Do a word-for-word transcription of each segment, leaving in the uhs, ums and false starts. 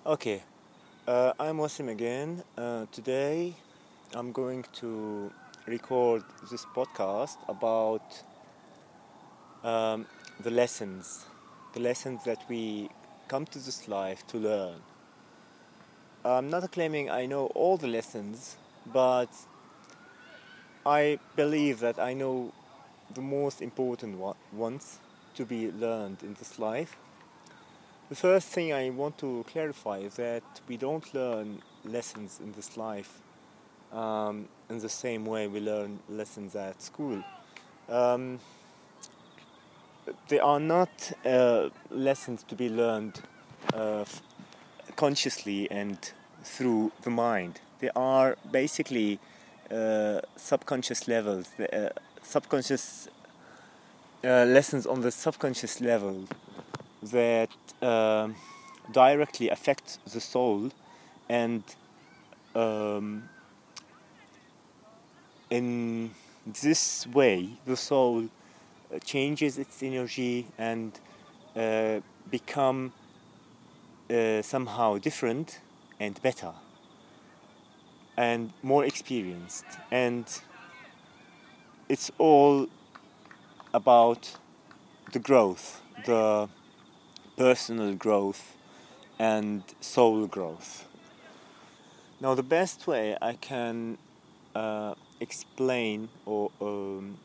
Okay, uh, I'm Wasim again. Uh, today I'm going to record this podcast about um, the lessons, the lessons that we come to this life to learn. I'm not claiming I know all the lessons, but I believe that I know the most important one- ones to be learned in this life. The first thing I want to clarify is that we don't learn lessons in this life um, in the same way we learn lessons at school. Um, they are not uh, lessons to be learned uh, f- consciously and through the mind. They are basically uh, subconscious levels, uh, subconscious uh, lessons on the subconscious level that um directly affect the soul and um, in this way the soul uh, changes its energy and uh, become uh, somehow different and better and more experienced, and it's all about the growth, the personal growth and soul growth. Now the best way I can uh, explain or um,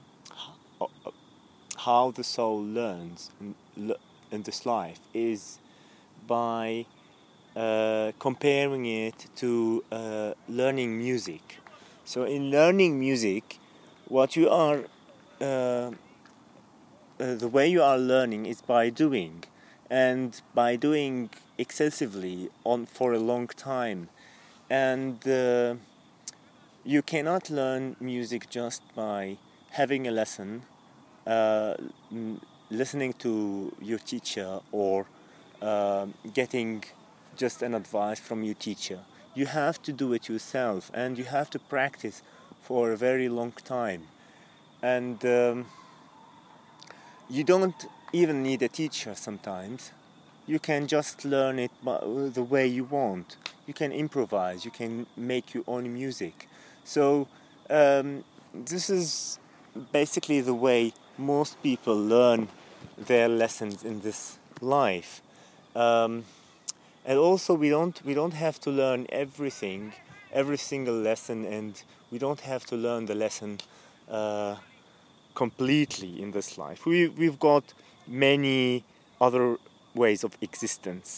how the soul learns in, in this life is by uh, comparing it to uh, learning music. So, in learning music, what you are, uh, uh, the way you are learning is by doing, and by doing excessively on for a long time, and uh, you cannot learn music just by having a lesson, uh, listening to your teacher, or uh, getting just an advice from your teacher. You have to do it yourself, and you have to practice for a very long time. And um, you don't even need a teacher sometimes. You can just learn it by the way you want. You can improvise, you can make your own music. So, um, this is basically the way most people learn their lessons in this life. Um, and also, we don't we don't have to learn everything, every single lesson, and we don't have to learn the lesson uh, completely in this life. We we've got many other ways of existence.